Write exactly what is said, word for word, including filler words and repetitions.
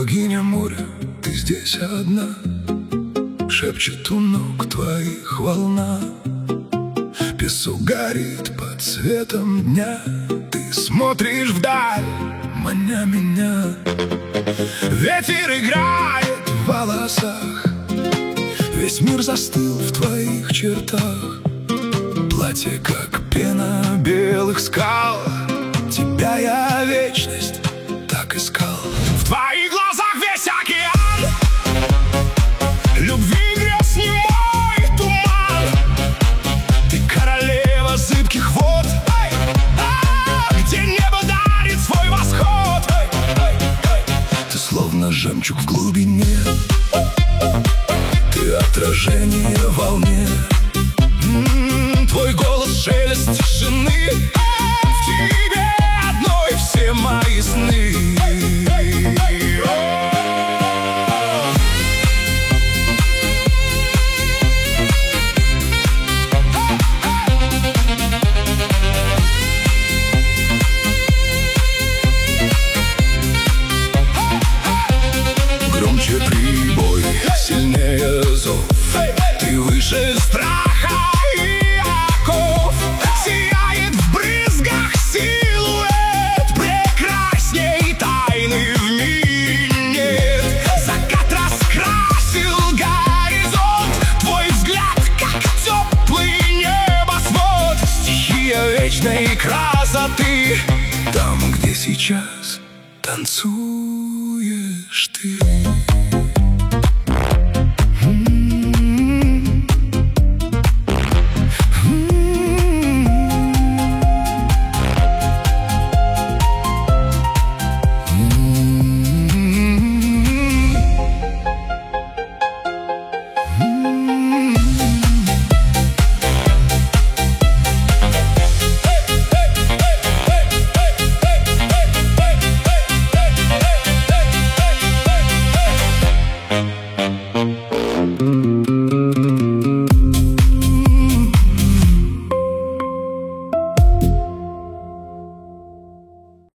Богиня моря, ты здесь одна, шепчет у ног твоих волна. Песок горит под светом дня, ты смотришь вдаль, маня меня. Ветер играет в волосах, весь мир застыл в твоих чертах. Платье, как пена белых скал, тебя я вечность так искал. В твоих глазах весь океан любви, грез, немой туман. Ты королева зыбких вод, где небо дарит свой восход. Ты словно жемчуг в глубине, ты отражение в волне. Твой голос — шелест тишины, в тебе одной все мои сны. Громче прибой, сильнее зов, ты выше страха. Вечной красоты, там, где сейчас танцуешь ты.